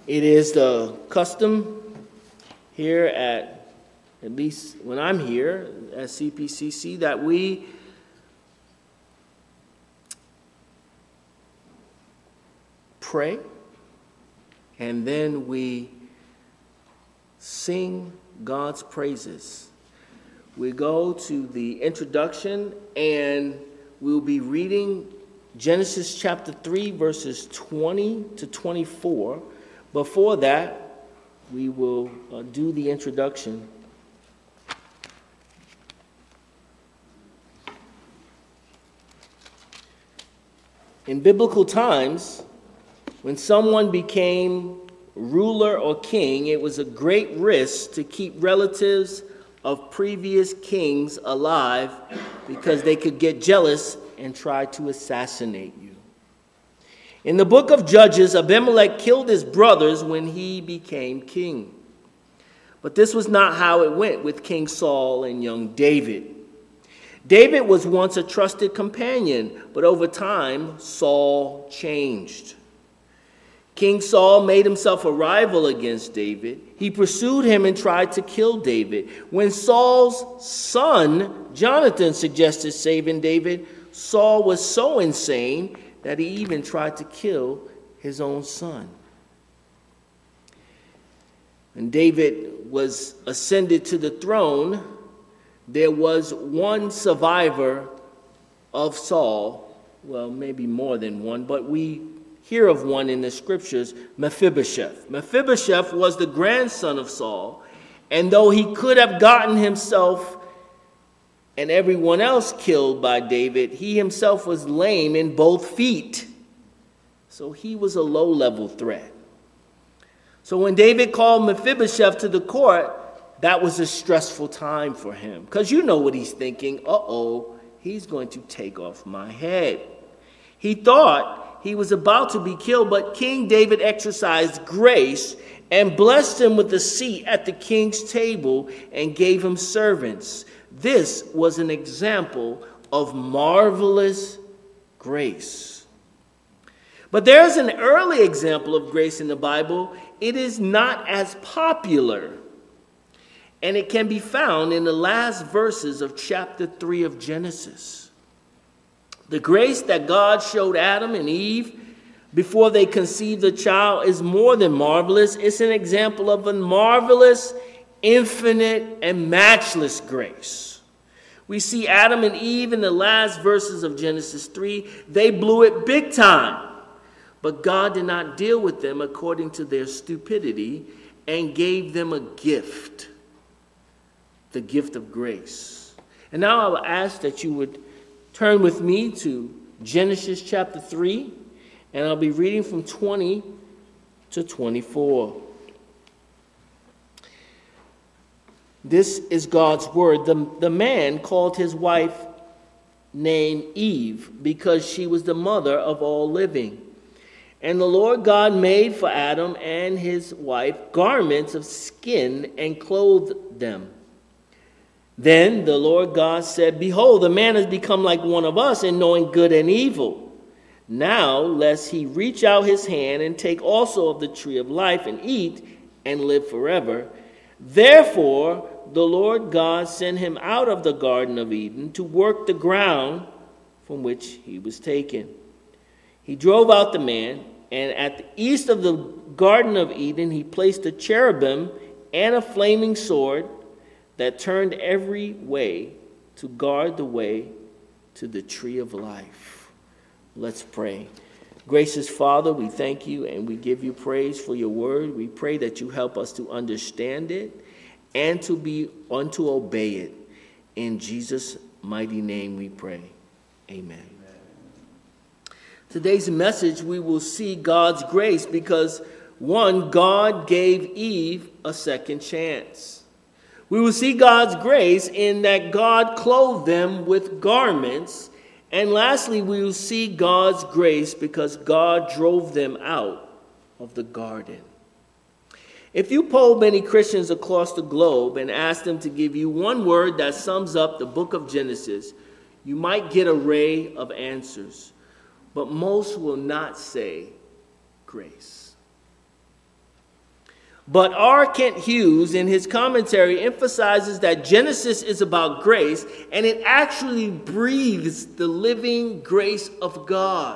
It is the custom here at least when I'm here at CPCC, that we pray and then we sing God's praises. We go to the introduction and we'll be reading Genesis chapter 3, verses 20 to 24. Before that, we will do the introduction. In biblical times, when someone became ruler or king, it was a great risk to keep relatives of previous kings alive because they could get jealous and try to assassinate you. In the book of Judges, Abimelech killed his brothers when he became king. But this was not how it went with King Saul and young David. David was once a trusted companion, but over time, Saul changed. King Saul made himself a rival against David. He pursued him and tried to kill David. When Saul's son, Jonathan, suggested saving David, Saul was so insane that he even tried to kill his own son. When David was ascended to the throne, there was one survivor of Saul, well, maybe more than one, but we hear of one in the scriptures, Mephibosheth. Mephibosheth was the grandson of Saul, and though he could have gotten himself and everyone else killed by David, he himself was lame in both feet. So he was a low-level threat. So when David called Mephibosheth to the court, that was a stressful time for him. Because you know what he's thinking. Uh-oh, he's going to take off my head. He thought he was about to be killed, but King David exercised grace and blessed him with a seat at the king's table and gave him servants. This was an example of marvelous grace. But there's an early example of grace in the Bible. It is not as popular, and it can be found in the last verses of chapter 3 of Genesis. The grace that God showed Adam and Eve before they conceived a child is more than marvelous. It's an example of a marvelous, infinite, and matchless grace. We see Adam and Eve in the last verses of Genesis 3. They blew it big time. But God did not deal with them according to their stupidity and gave them a gift, the gift of grace. And now I will ask that you would turn with me to Genesis chapter 3, and I'll be reading from 20 to 24. This is God's word. The man called his wife named Eve because she was the mother of all living. And the Lord God made for Adam and his wife garments of skin and clothed them. Then the Lord God said, "Behold, the man has become like one of us in knowing good and evil. Now, lest he reach out his hand and take also of the tree of life and eat and live forever. Therefore, the Lord God sent him out of the Garden of Eden to work the ground from which he was taken. He drove out the man, and at the east of the Garden of Eden, he placed a cherubim and a flaming sword that turned every way to guard the way to the tree of life." Let's pray. Gracious Father, we thank you and we give you praise for your word. We pray that you help us to understand it and to obey it. In Jesus' mighty name we pray. Amen. Today's message, we will see God's grace because, one, God gave Eve a second chance. We will see God's grace in that God clothed them with garments. And lastly, we will see God's grace because God drove them out of the garden. If you poll many Christians across the globe and ask them to give you one word that sums up the book of Genesis, you might get an array of answers. But most will not say grace. But R. Kent Hughes, in his commentary, emphasizes that Genesis is about grace, and it actually breathes the living grace of God.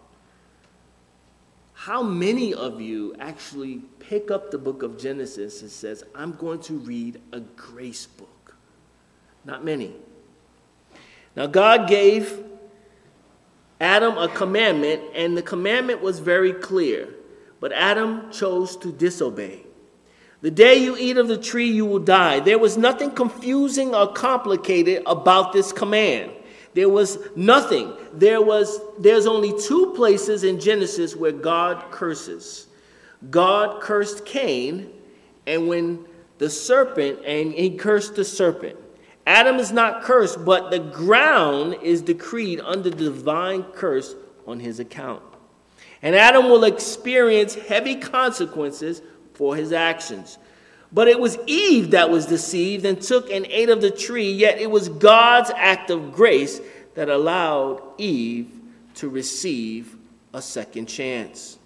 How many of you actually pick up the book of Genesis and says, I'm going to read a grace book? Not many. Now, God gave Adam a commandment, and the commandment was very clear, but Adam chose to disobey. The day you eat of the tree, you will die. There was nothing confusing or complicated about this command. There was nothing. There's only two places in Genesis where God curses. God cursed Cain, and when the serpent, and he cursed the serpent. Adam is not cursed, but the ground is decreed under the divine curse on his account. And Adam will experience heavy consequences for his actions. But it was Eve that was deceived and took and ate of the tree, yet it was God's act of grace that allowed Eve to receive a second chance.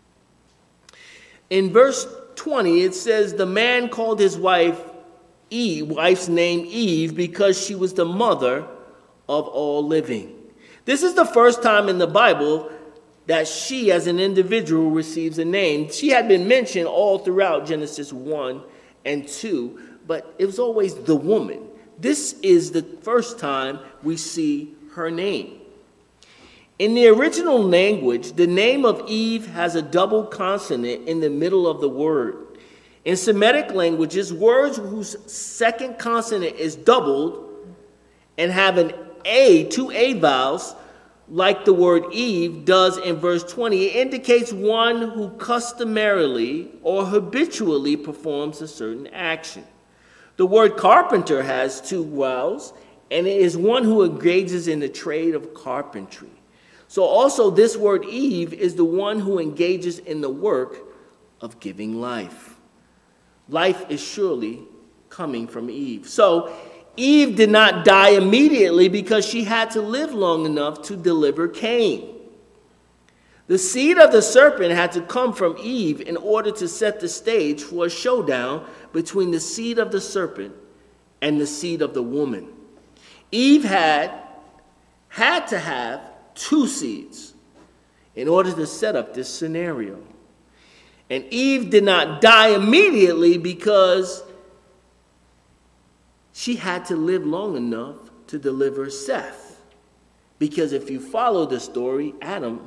In verse 20, it says, the man called his wife's name Eve, because she was the mother of all living. This is the first time in the Bible that she as an individual receives a name. She had been mentioned all throughout Genesis 1 and 2, but it was always the woman. This is the first time we see her name. In the original language, the name of Eve has a double consonant in the middle of the word. In Semitic languages, words whose second consonant is doubled and have two A vowels, like the word Eve does in verse 20, it indicates one who customarily or habitually performs a certain action. The word carpenter has two vowels, and it is one who engages in the trade of carpentry. So also this word Eve is the one who engages in the work of giving life. Life is surely coming from Eve. So Eve did not die immediately because she had to live long enough to deliver Cain. The seed of the serpent had to come from Eve in order to set the stage for a showdown between the seed of the serpent and the seed of the woman. Eve had to have two seeds in order to set up this scenario. And Eve did not die immediately because she had to live long enough to deliver Seth. Because if you follow the story, Adam,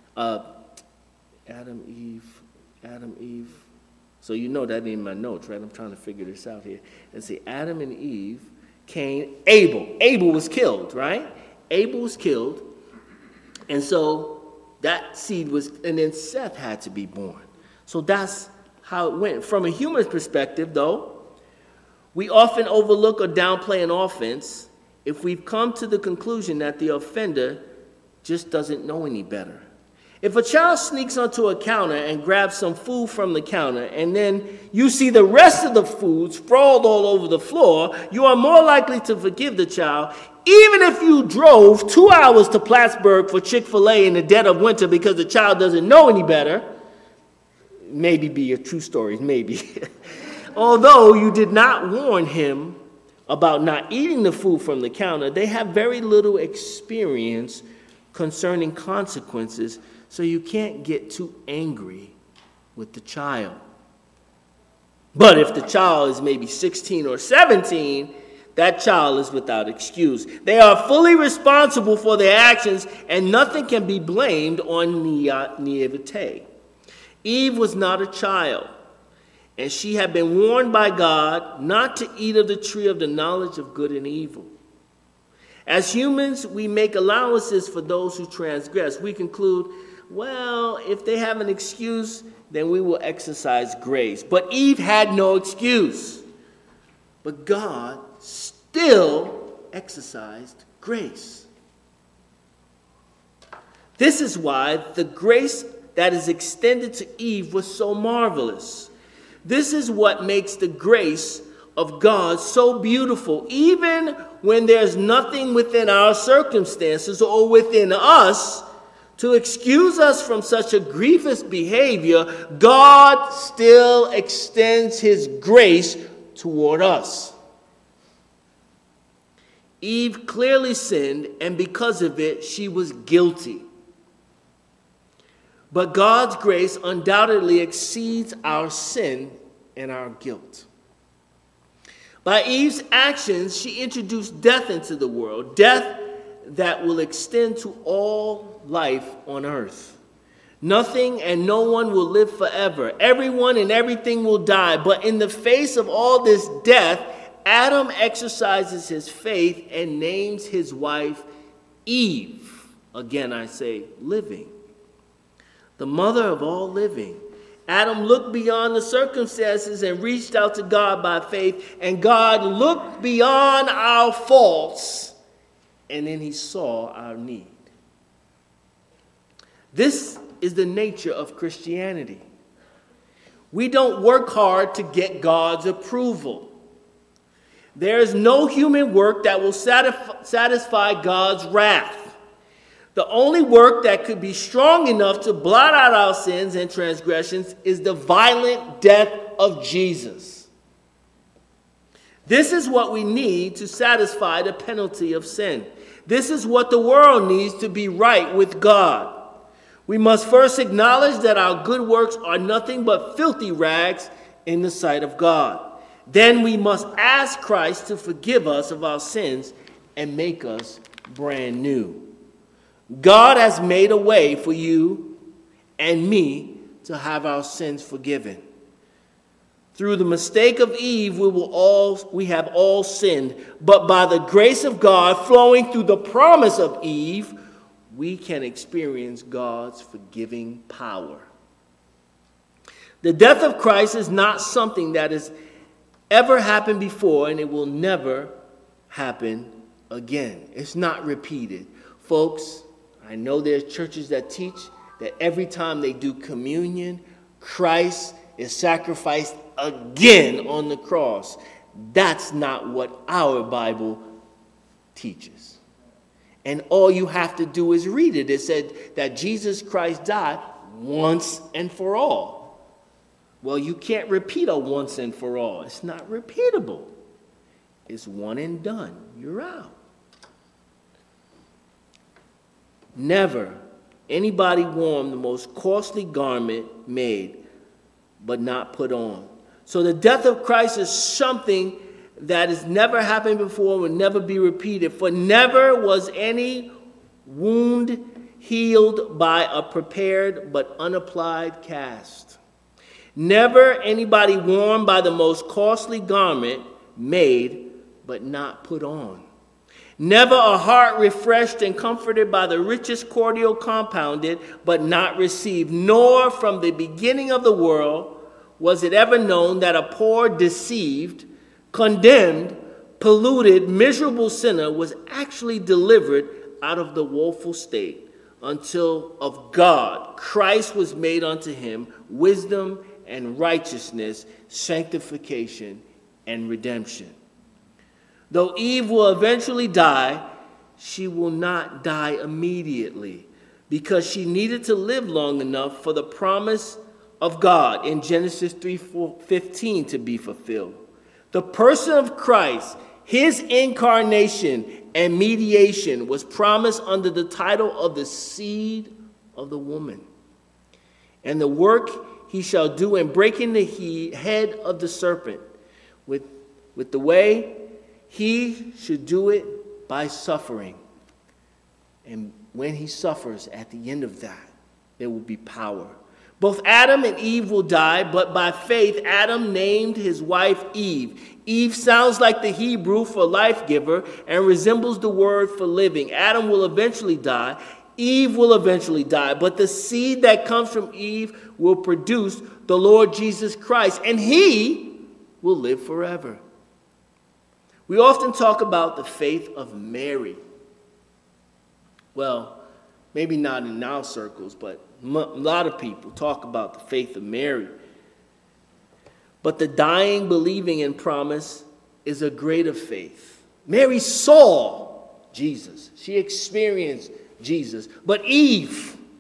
Eve. So you know that in my notes, right? I'm trying to figure this out here. And see, Adam and Eve, Cain, Abel. Abel was killed, right? Abel was killed. And so that seed was, and then Seth had to be born. So that's how it went. From a human perspective, though, we often overlook or downplay an offense if we've come to the conclusion that the offender just doesn't know any better. If a child sneaks onto a counter and grabs some food from the counter, and then you see the rest of the food sprawled all over the floor, you are more likely to forgive the child, even if you drove 2 hours to Plattsburgh for Chick-fil-A in the dead of winter because the child doesn't know any better. Maybe be a true story, maybe. Although you did not warn him about not eating the food from the counter, they have very little experience concerning consequences, so you can't get too angry with the child. But if the child is maybe 16 or 17, that child is without excuse. They are fully responsible for their actions, and nothing can be blamed on naivete. Eve was not a child, and she had been warned by God not to eat of the tree of the knowledge of good and evil. As humans, we make allowances for those who transgress. We conclude, well, if they have an excuse, then we will exercise grace. But Eve had no excuse. But God still exercised grace. This is why the grace that is extended to Eve was so marvelous. This is what makes the grace of God so beautiful. Even when there's nothing within our circumstances or within us To excuse us from such a grievous behavior, God still extends his grace toward us. Eve clearly sinned, and because of it, she was guilty. But God's grace undoubtedly exceeds our sin and our guilt. By Eve's actions, she introduced death into the world, death that will extend to all life on earth. Nothing and no one will live forever. Everyone and everything will die. But in the face of all this death, Adam exercises his faith and names his wife Eve. Again, I say living. The mother of all living. Adam looked beyond the circumstances and reached out to God by faith, and God looked beyond our faults, and then he saw our need. This is the nature of Christianity. We don't work hard to get God's approval. There is no human work that will satisfy God's wrath. The only work that could be strong enough to blot out our sins and transgressions is the violent death of Jesus. This is what we need to satisfy the penalty of sin. This is what the world needs to be right with God. We must first acknowledge that our good works are nothing but filthy rags in the sight of God. Then we must ask Christ to forgive us of our sins and make us brand new. God has made a way for you and me to have our sins forgiven. Through the mistake of Eve, we have all sinned. But by the grace of God flowing through the promise of Eve, we can experience God's forgiving power. The death of Christ is not something that has ever happened before, and it will never happen again. It's not repeated. Folks, I know there's churches that teach that every time they do communion, Christ is sacrificed again on the cross. That's not what our Bible teaches. And all you have to do is read it. It said that Jesus Christ died once and for all. Well, you can't repeat a once and for all. It's not repeatable. It's one and done. You're out. Never anybody wore the most costly garment made, but not put on. So the death of Christ is something that has never happened before, will never be repeated. For never was any wound healed by a prepared but unapplied cast. Never anybody worn by the most costly garment made but not put on. Never a heart refreshed and comforted by the richest cordial compounded but not received. Nor from the beginning of the world was it ever known that a poor, deceived, condemned, polluted, miserable sinner was actually delivered out of the woeful state until of God Christ was made unto him wisdom and righteousness, sanctification, and redemption. Though Eve will eventually die, she will not die immediately because she needed to live long enough for the promise of God in Genesis 3:15 to be fulfilled. The person of Christ, his incarnation and mediation was promised under the title of the seed of the woman. And the work he shall do in breaking the head of the serpent with the way he should do it by suffering. And when he suffers, at the end of that, there will be power. Both Adam and Eve will die, but by faith, Adam named his wife Eve. Eve sounds like the Hebrew for life giver and resembles the word for living. Adam will eventually die. Eve will eventually die, but the seed that comes from Eve will produce the Lord Jesus Christ, and he will live forever. We often talk about the faith of Mary. Well, maybe not in our circles, but a lot of people talk about the faith of Mary. But the dying, believing in promise is a greater faith. Mary saw Jesus. She experienced Jesus. But Eve,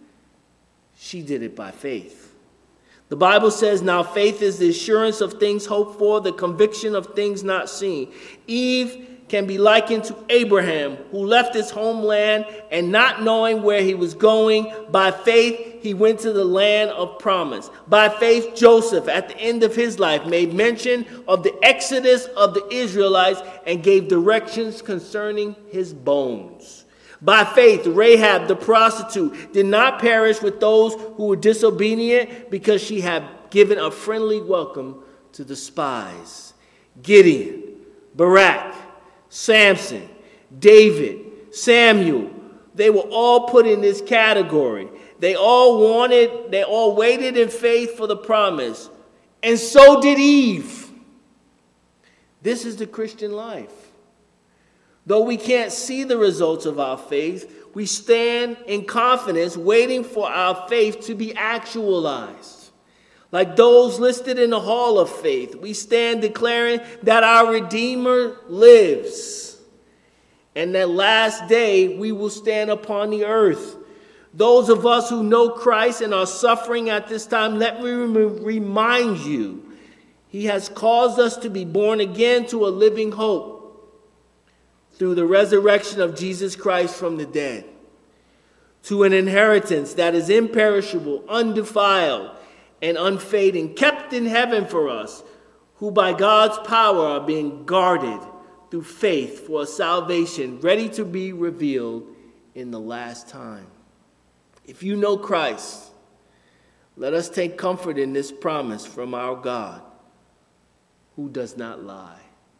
She did it by faith. The Bible says, now faith is the assurance of things hoped for, the conviction of things not seen. Eve can be likened to Abraham, who left his homeland and not knowing where he was going. By faith, he went to the land of promise. By faith, Joseph, at the end of his life, made mention of the exodus of the Israelites and gave directions concerning his bones. By faith, Rahab the prostitute did not perish with those who were disobedient, because she had given a friendly welcome to the spies. Gideon, Barak, Samson, David, Samuel, they were all put in this category. They all waited in faith for the promise. And so did Eve. This is the Christian life. Though we can't see the results of our faith, we stand in confidence waiting for our faith to be actualized. Like those listed in the hall of faith, we stand declaring that our Redeemer lives. And that last day we will stand upon the earth. Those of us who know Christ and are suffering at this time, let me remind you, he has caused us to be born again to a living hope through the resurrection of Jesus Christ from the dead, to an inheritance that is imperishable, undefiled, and unfading, kept in heaven for us, who by God's power are being guarded through faith for a salvation ready to be revealed in the last time. If you know Christ, let us take comfort in this promise from our God, who does not lie.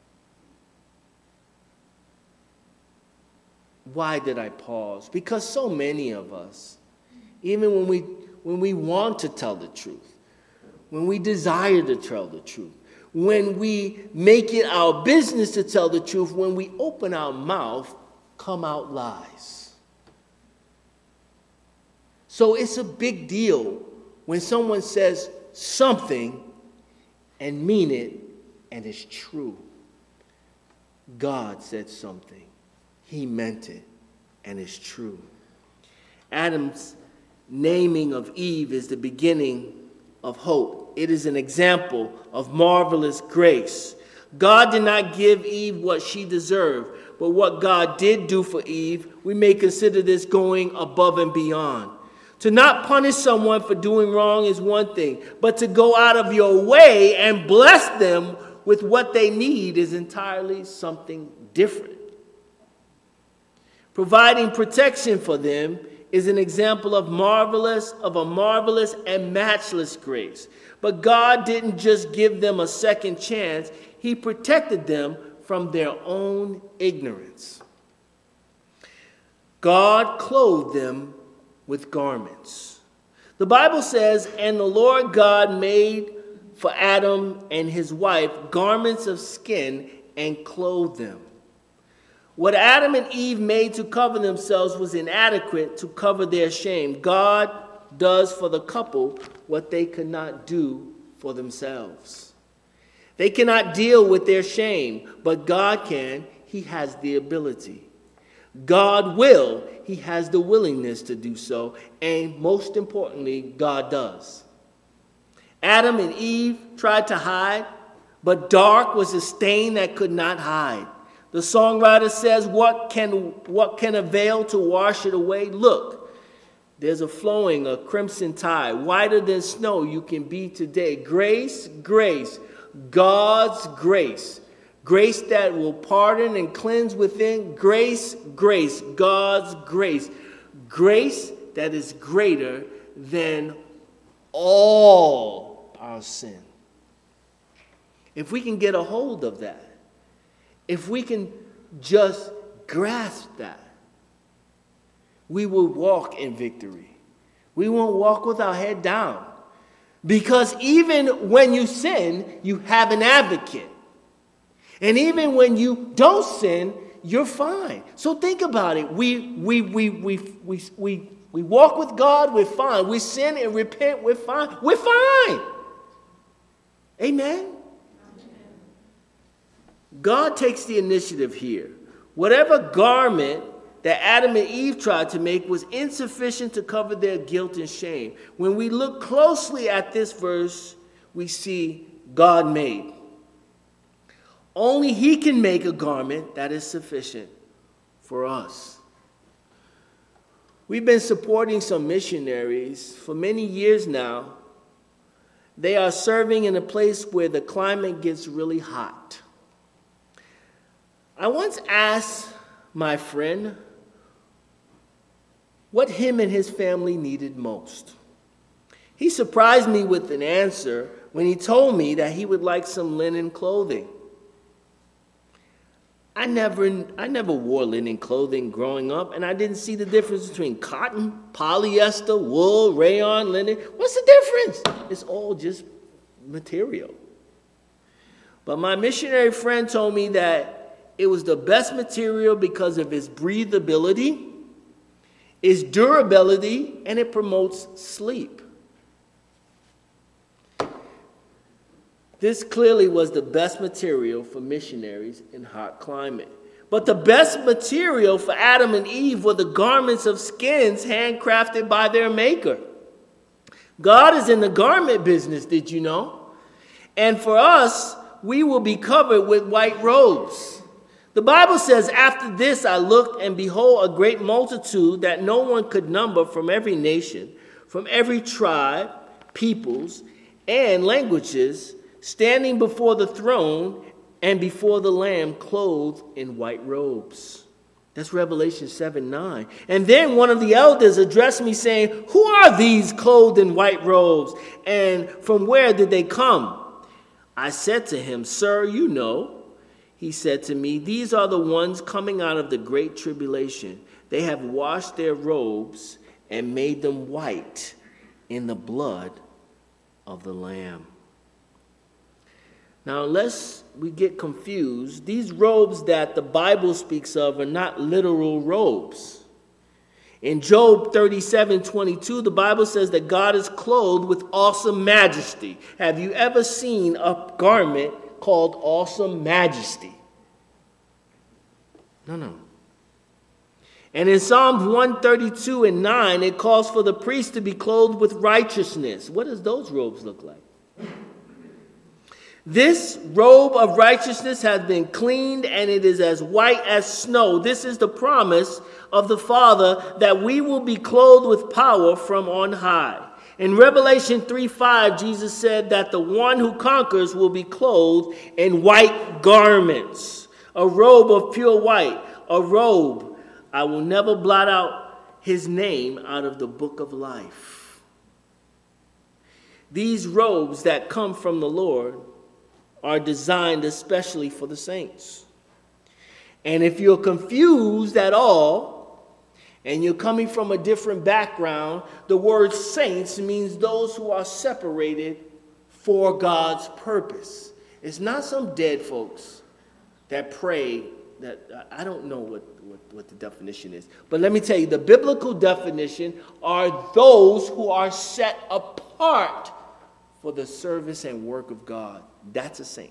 Why did I pause? Because so many of us, even when we want to tell the truth, when we desire to tell the truth, when we make it our business to tell the truth, when we open our mouth, come out lies. So it's a big deal when someone says something and mean it and it's true. God said something. He meant it, and it's true. Adam's naming of Eve is the beginning of hope. It is an example of marvelous grace. God did not give Eve what she deserved, but what God did do for Eve, we may consider this going above and beyond. To not punish someone for doing wrong is one thing, but to go out of your way and bless them with what they need is entirely something different. Providing protection for them is an example of a marvelous and matchless grace. But God didn't just give them a second chance. He protected them from their own ignorance. God clothed them with garments. The Bible says, and the Lord God made for Adam and his wife garments of skin and clothed them. What Adam and Eve made to cover themselves was inadequate to cover their shame. God does for the couple what they could not do for themselves. They cannot deal with their shame, but God can. He has the ability. God will. He has the willingness to do so. And most importantly, God does. Adam and Eve tried to hide, but dark was a stain that could not hide. The songwriter says, what can avail to wash it away? Look, there's a flowing, a crimson tide, whiter than snow you can be today. Grace, grace, God's grace. Grace that will pardon and cleanse within. Grace, grace, God's grace. Grace that is greater than all our sin. If we can get a hold of that, if we can just grasp that, we will walk in victory. We won't walk with our head down. Because even when you sin, you have an advocate. And even when you don't sin, you're fine. So think about it. We walk with God, we're fine. We sin and repent, we're fine. We're fine. Amen? God takes the initiative here. Whatever garment that Adam and Eve tried to make was insufficient to cover their guilt and shame. When we look closely at this verse, we see God made. Only He can make a garment that is sufficient for us. We've been supporting some missionaries for many years now. They are serving in a place where the climate gets really hot. I once asked my friend what him and his family needed most. He surprised me with an answer when he told me that he would like some linen clothing. I never wore linen clothing growing up, and I didn't see the difference between cotton, polyester, wool, rayon, linen. What's the difference? It's all just material. But my missionary friend told me that it was the best material because of its breathability, its durability, and it promotes sleep. This clearly was the best material for missionaries in hot climate. But the best material for Adam and Eve were the garments of skins handcrafted by their maker. God is in the garment business, did you know? And for us, we will be covered with white robes. The Bible says, "After this I looked, and behold, a great multitude that no one could number from every nation, from every tribe, peoples, and languages, standing before the throne and before the Lamb, clothed in white robes." That's Revelation 7:9. And then one of the elders addressed me saying, "Who are these clothed in white robes, and from where did they come?" I said to him, "Sir, you know." He said to me, "These are the ones coming out of the great tribulation. They have washed their robes and made them white in the blood of the Lamb." Now, unless we get confused, these robes that the Bible speaks of are not literal robes. In Job 37:22, the Bible says that God is clothed with awesome majesty. Have you ever seen a garment called awesome majesty? No. And in Psalms 132:9, it calls for the priest to be clothed with righteousness. What does those robes look like? This robe of righteousness has been cleaned, and it is as white as snow. This is the promise of the Father, that we will be clothed with power from on high. In Revelation 3:5, Jesus said that the one who conquers will be clothed in white garments, a robe of pure white, a robe. I will never blot out his name out of the book of life. These robes that come from the Lord are designed especially for the saints. And if you're confused at all, and you're coming from a different background, the word saints means those who are separated for God's purpose. It's not some dead folks that pray. That I don't know what the definition is. But let me tell you, the biblical definition are those who are set apart for the service and work of God. That's a saint.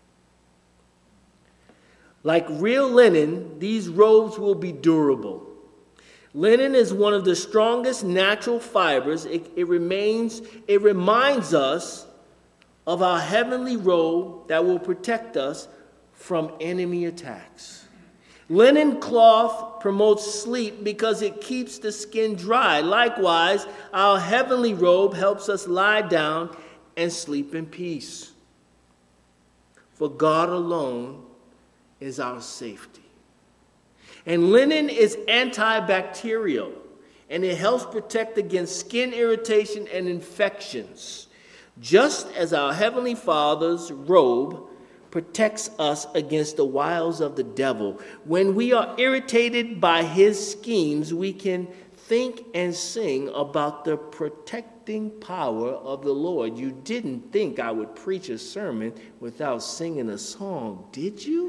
Like real linen, these robes will be durable. Linen is one of the strongest natural fibers. It reminds us of our heavenly robe that will protect us from enemy attacks. Linen cloth promotes sleep because it keeps the skin dry. Likewise, our heavenly robe helps us lie down and sleep in peace. For God alone is our safety. And linen is antibacterial, and it helps protect against skin irritation and infections, just as our Heavenly Father's robe protects us against the wiles of the devil. When we are irritated by his schemes, we can think and sing about the protecting power of the Lord. You didn't think I would preach a sermon without singing a song, did you?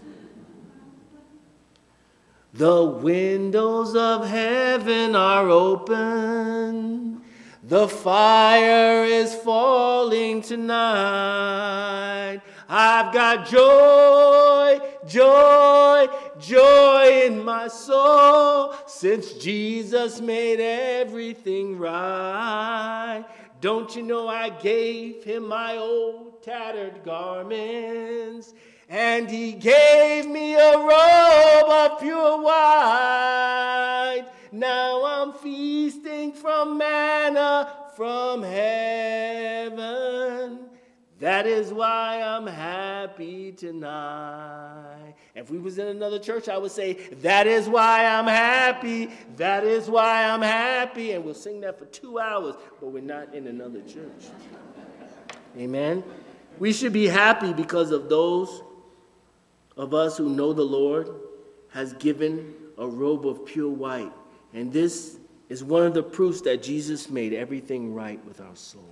The windows of heaven are open. The fire is falling tonight. I've got joy, joy, joy in my soul since Jesus made everything right. Don't you know I gave him my old tattered garments, and he gave me a robe of pure white. Now I'm feasting from manna from heaven. That is why I'm happy tonight. If we was in another church, I would say, that is why I'm happy. That is why I'm happy. And we'll sing that for 2 hours, but we're not in another church. Amen. We should be happy because of those of us who know the Lord has given a robe of pure white. And this is one of the proofs that Jesus made everything right with our soul.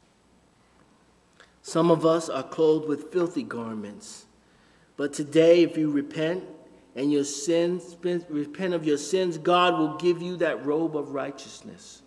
Some of us are clothed with filthy garments. But today, if you repent and repent of your sins, God will give you that robe of righteousness.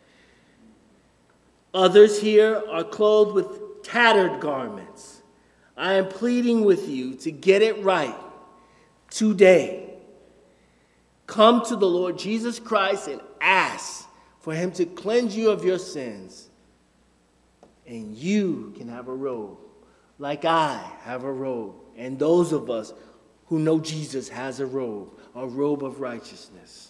Others here are clothed with tattered garments. I am pleading with you to get it right today. Come to the Lord Jesus Christ and ask for him to cleanse you of your sins. And you can have a robe like I have a robe. And those of us who know Jesus has a robe of righteousness.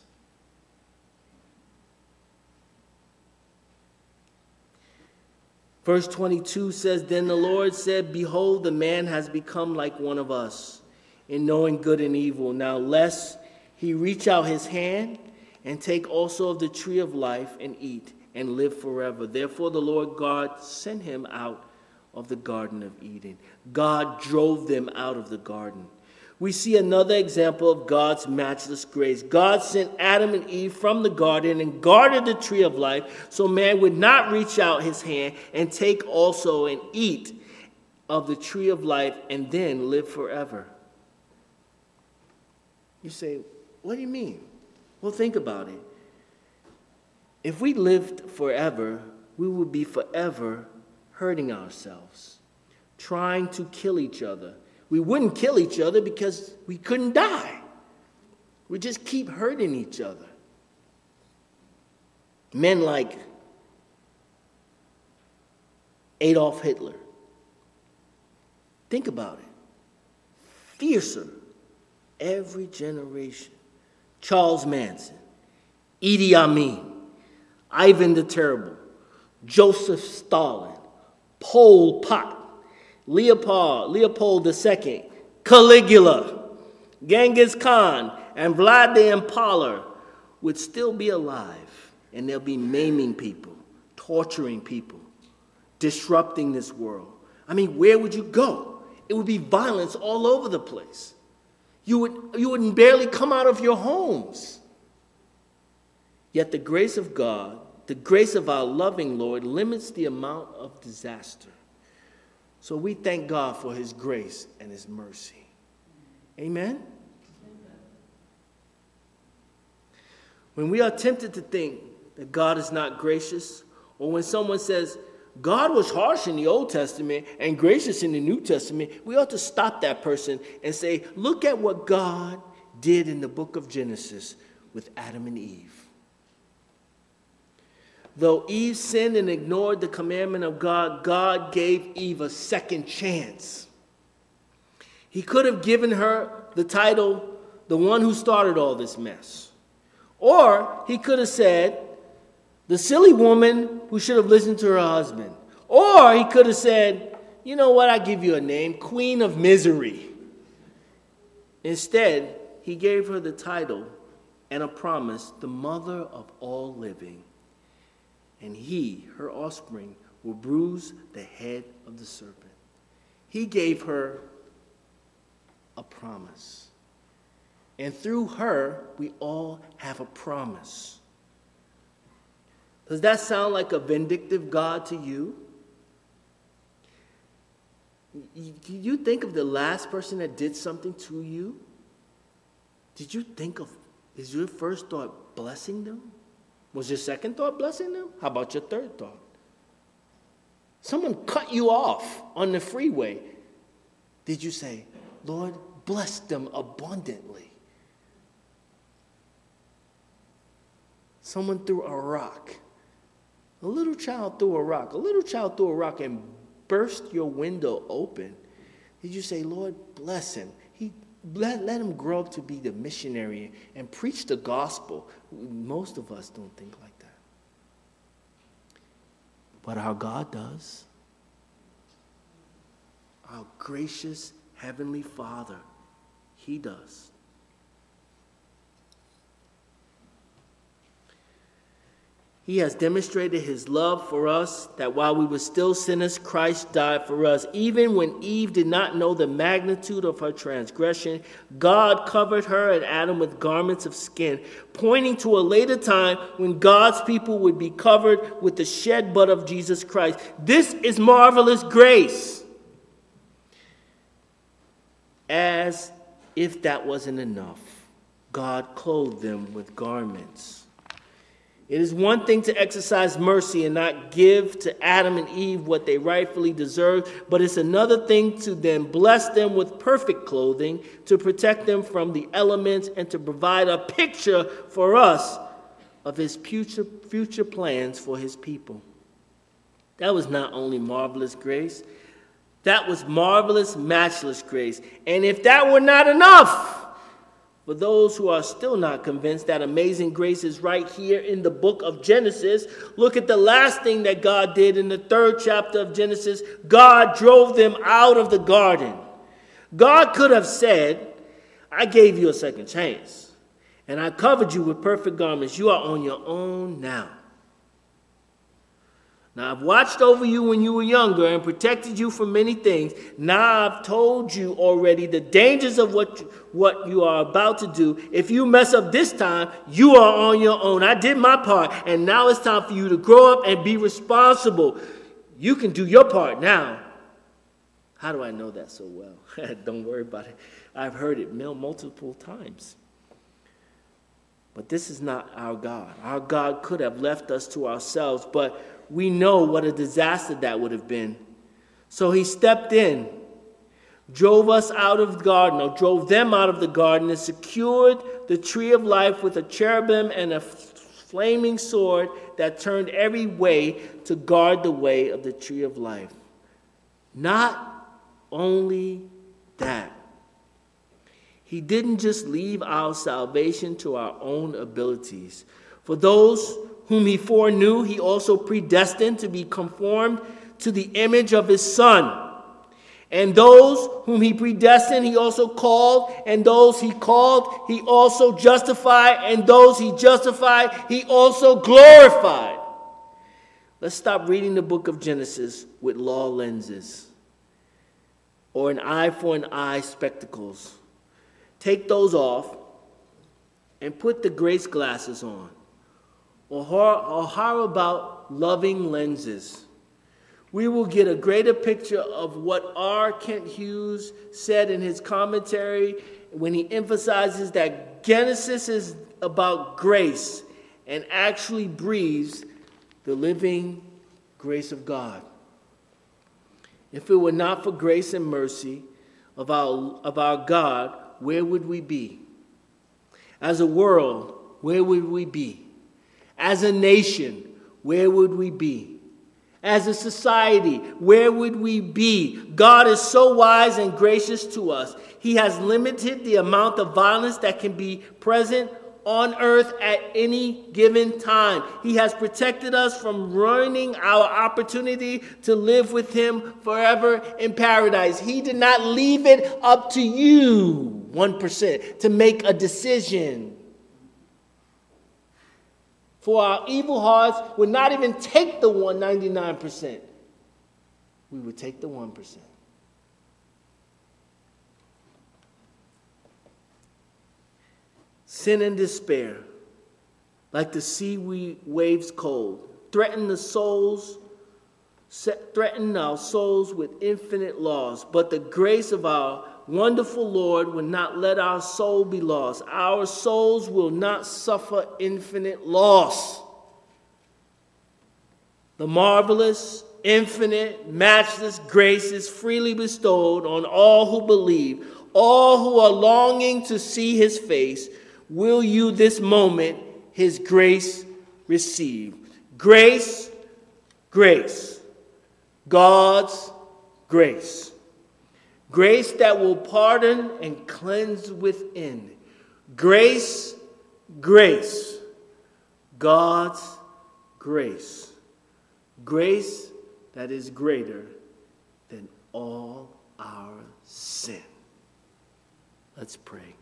Verse 22 says, Then the Lord said, Behold, the man has become like one of us in knowing good and evil. Now lest he reach out his hand and take also of the tree of life and eat and live forever. Therefore the Lord God sent him out of the Garden of Eden. God drove them out of the garden. We see another example of God's matchless grace. God sent Adam and Eve from the garden and guarded the tree of life so man would not reach out his hand and take also and eat of the tree of life and then live forever. You say, what do you mean? Well, think about it. If we lived forever, we would be forever hurting ourselves, trying to kill each other. We wouldn't kill each other because we couldn't die. We just keep hurting each other. Men like Adolf Hitler. Think about it. Fiercer every generation. Charles Manson, Idi Amin, Ivan the Terrible, Joseph Stalin, Pol Pot, Leopold II, Caligula, Genghis Khan, and Vlad the Impaler would still be alive, and they'll be maiming people, torturing people, disrupting this world. I mean, where would you go? It would be violence all over the place. You wouldn't barely come out of your homes. Yet the grace of God, the grace of our loving Lord, limits the amount of disaster. So we thank God for his grace and his mercy. Amen? When we are tempted to think that God is not gracious, or when someone says, God was harsh in the Old Testament and gracious in the New Testament, we ought to stop that person and say, look at what God did in the book of Genesis with Adam and Eve. Though Eve sinned and ignored the commandment of God, God gave Eve a second chance. He could have given her the title, the one who started all this mess. Or he could have said, the silly woman who should have listened to her husband. Or he could have said, you know what, I give you a name, Queen of Misery. Instead, he gave her the title and a promise, the mother of all living. And he, her offspring, will bruise the head of the serpent. He gave her a promise. And through her, we all have a promise. Does that sound like a vindictive God to you? Did you think of the last person that did something to you? Did you think of, is your first thought blessing them? Was your second thought blessing them? How about your third thought? Someone cut you off on the freeway. Did you say, Lord, bless them abundantly? Someone threw a rock. A little child threw a rock. A little child threw a rock and burst your window open. Did you say, Lord, bless him? Let him grow up to be the missionary and preach the gospel. Most of us don't think like that. But our God does. Our gracious Heavenly Father, He does. He has demonstrated His love for us, that while we were still sinners, Christ died for us. Even when Eve did not know the magnitude of her transgression, God covered her and Adam with garments of skin, pointing to a later time when God's people would be covered with the shed blood of Jesus Christ. This is marvelous grace. As if that wasn't enough, God clothed them with garments. It is one thing to exercise mercy and not give to Adam and Eve what they rightfully deserved, but it's another thing to then bless them with perfect clothing, to protect them from the elements, and to provide a picture for us of His future plans for His people. That was not only marvelous grace, that was marvelous, matchless grace. And if that were not enough, for those who are still not convinced that amazing grace is right here in the book of Genesis, look at the last thing that God did in the 3rd chapter of Genesis. God drove them out of the garden. God could have said, I gave you a second chance, and I covered you with perfect garments. You are on your own now. Now, I've watched over you when you were younger and protected you from many things. Now I've told you already the dangers of what you are about to do. If you mess up this time, you are on your own. I did my part, and now it's time for you to grow up and be responsible. You can do your part now. How do I know that so well? Don't worry about it. I've heard it multiple times. But this is not our God. Our God could have left us to ourselves, but we know what a disaster that would have been. So He stepped in, drove us out of the garden, or drove them out of the garden, and secured the tree of life with a cherubim and a flaming sword that turned every way to guard the way of the tree of life. Not only that, He didn't just leave our salvation to our own abilities. For those whom He foreknew, He also predestined to be conformed to the image of His Son. And those whom He predestined, He also called. And those He called, He also justified. And those He justified, He also glorified. Let's stop reading the book of Genesis with law lenses or an eye for an eye spectacles. Take those off and put the grace glasses on. Or how about loving lenses? We will get a greater picture of what R. Kent Hughes said in his commentary when he emphasizes that Genesis is about grace and actually breathes the living grace of God. If it were not for grace and mercy of our God, where would we be? As a world, where would we be? As a nation, where would we be? As a society, where would we be? God is so wise and gracious to us. He has limited the amount of violence that can be present on earth at any given time. He has protected us from ruining our opportunity to live with Him forever in paradise. He did not leave it up to you, 1%, to make a decision. For our evil hearts would not even take the 99%. We would take the 1%. Sin and despair, like the sea waves cold, threaten our souls with infinite loss. But the grace of our wonderful Lord will not let our soul be lost. Our souls will not suffer infinite loss. The marvelous, infinite, matchless grace is freely bestowed on all who believe, all who are longing to see His face. Will you this moment His grace receive. Grace, grace. God's grace. Grace that will pardon and cleanse within. Grace, grace. God's grace. Grace that is greater than all our sin. Let's pray.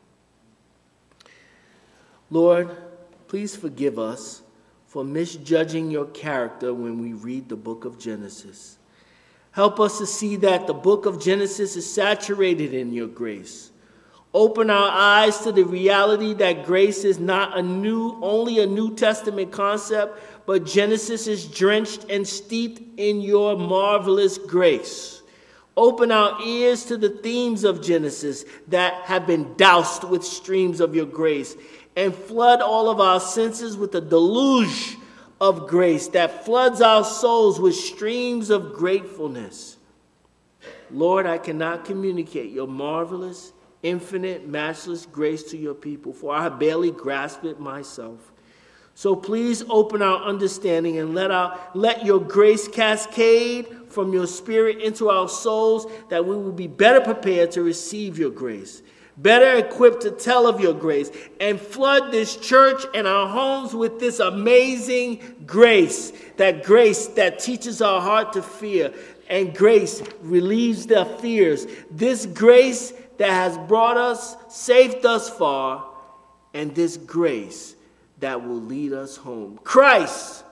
Lord, please forgive us for misjudging your character when we read the book of Genesis. Help us to see that the book of Genesis is saturated in your grace. Open our eyes to the reality that grace is not only a New Testament concept, but Genesis is drenched and steeped in your marvelous grace. Open our ears to the themes of Genesis that have been doused with streams of your grace, and flood all of our senses with a deluge of grace that floods our souls with streams of gratefulness. Lord, I cannot communicate your marvelous, infinite, matchless grace to your people, for I barely grasp it myself. So please open our understanding and let your grace cascade from your spirit into our souls, that we will be better prepared to receive your grace, better equipped to tell of your grace, and flood this church and our homes with this amazing grace that teaches our heart to fear, and grace relieves their fears. This grace that has brought us safe thus far, and this grace that will lead us home. Christ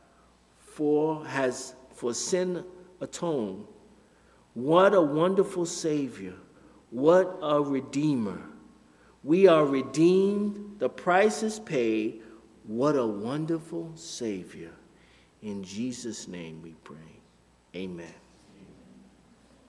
has for sin atoned. What a wonderful Savior. What a Redeemer. We are redeemed. The price is paid. What a wonderful Savior. In Jesus' name we pray. Amen.